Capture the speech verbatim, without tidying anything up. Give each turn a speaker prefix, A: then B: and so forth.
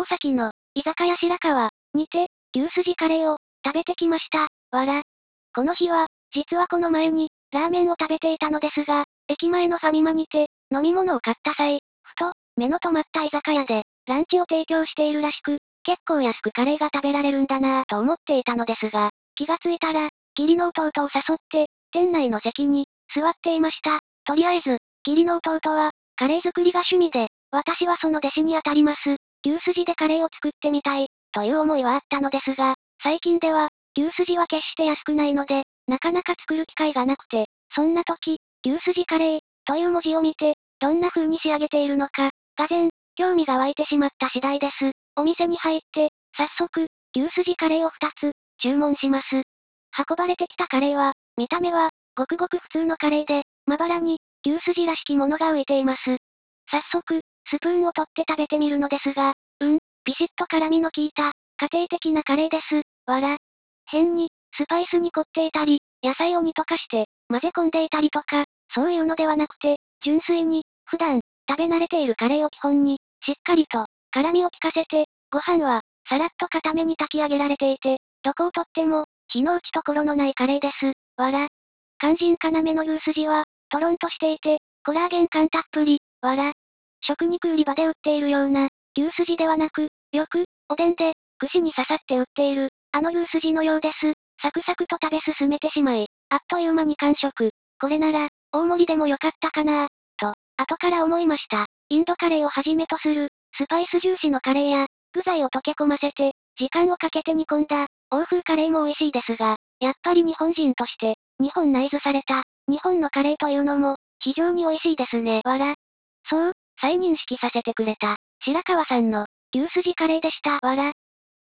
A: 大崎の、居酒屋白川、にて、牛すじカレーを、食べてきました。わら。この日は、実はこの前に、ラーメンを食べていたのですが、駅前のファミマにて、飲み物を買った際、ふと、目の止まった居酒屋で、ランチを提供しているらしく、結構安くカレーが食べられるんだなぁと思っていたのですが、気がついたら、義理の弟を誘って、店内の席に、座っていました。とりあえず、義理の弟は、カレー作りが趣味で、私はその弟子にあたります。牛すじでカレーを作ってみたい、という思いはあったのですが、最近では、牛すじは決して安くないので、なかなか作る機会がなくて、そんな時、牛すじカレー、という文字を見て、どんな風に仕上げているのか、がぜん、興味が湧いてしまった次第です。お店に入って、早速、牛すじカレーをふたつ、注文します。運ばれてきたカレーは、見た目は、ごくごく普通のカレーで、まばらに、牛すじらしきものが浮いています。早速、スプーンを取って食べてみるのですが、うん、ビシッと辛みの効いた、家庭的なカレーです。わら。変に、スパイスに凝っていたり、野菜を煮溶かして、混ぜ込んでいたりとか、そういうのではなくて、純粋に、普段、食べ慣れているカレーを基本に、しっかりと、辛みを効かせて、ご飯は、さらっと固めに炊き上げられていて、どこをとっても、火の打ち所のないカレーです。わら。肝心要の牛すじは、とろんとしていて、コラーゲン感たっぷり、わら。食肉売り場で売っているような、牛すじではなく、よく、おでんで、串に刺さって売っている、あの牛すじのようです。サクサクと食べ進めてしまい、あっという間に完食。これなら、大盛りでもよかったかなぁ、と、後から思いました。インドカレーをはじめとする、スパイス重視のカレーや、具材を溶け込ませて、時間をかけて煮込んだ、欧風カレーも美味しいですが、やっぱり日本人として、日本内図された、日本のカレーというのも、非常に美味しいですね。わら。そう、再認識させてくれた、白川さんの、牛すじカレーでした。わら。